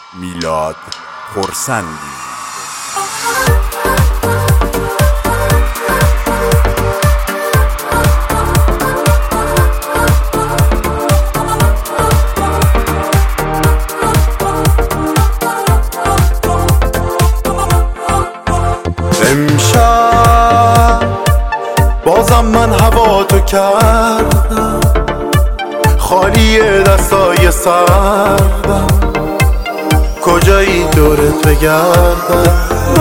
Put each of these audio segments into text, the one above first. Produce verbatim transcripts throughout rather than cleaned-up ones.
میلاد خرسندی. امشب بازم من هوا تو کردم، خالی دستای سردم، کجایی دورت بگردم.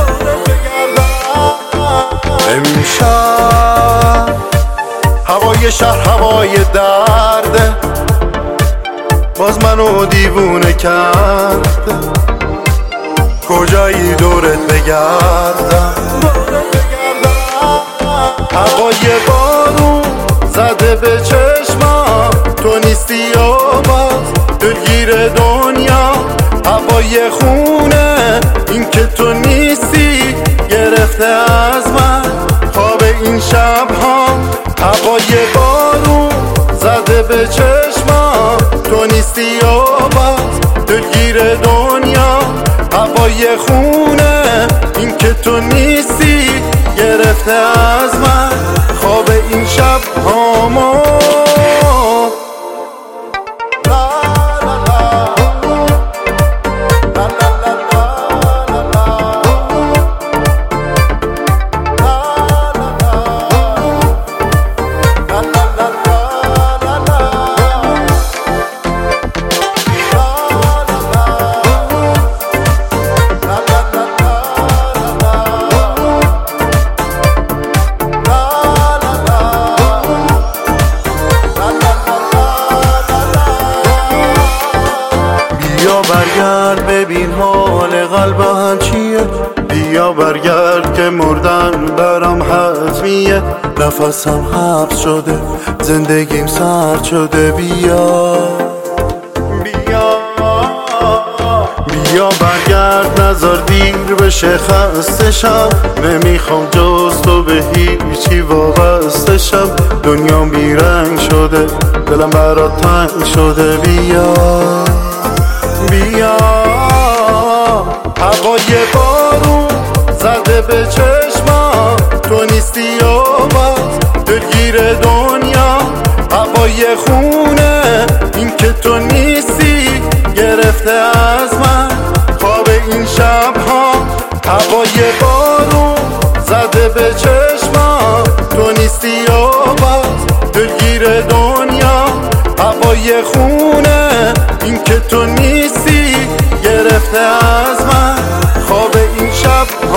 امشب هوای شهر هوای درده، باز منو دیوونه کرده، کجایی دورت بگردم. هوای بارون زده به چشمم، تو نیستی و باز دلگیر دنیا. هوای خونه این که تو نیستی گرفته از من خواب این شب ها. هوای بارون زده به چشمم، تو نیستی و باز دلگیر دنیا. هوای خونه این که تو نیستی گرفته از من خواب این شب هامو. بیا برگرد ببین حال قلبم چیه، بیا برگرد که مردن برام حتمیه. نفسم حبس شده زندگیم سرد شده، بیا بیا بیا برگرد نذار دیر بشه خسته شم. نمیخوام جز تو به هیچی وابسته شم. دنیام بیرنگ شده دلم برات تنگ شده، بیا بیا. هوای بارون زده به چشمم، تو نیستی و باز دلگیر دنیا. هوای خونه این که تو نیستی گرفته از من خواب این شب ها. هوای بارون زده به چشمم، تو نیستی و باز دلگیر دنیا. هوای خونه این که تو نیستی گرفته از من خواب این شب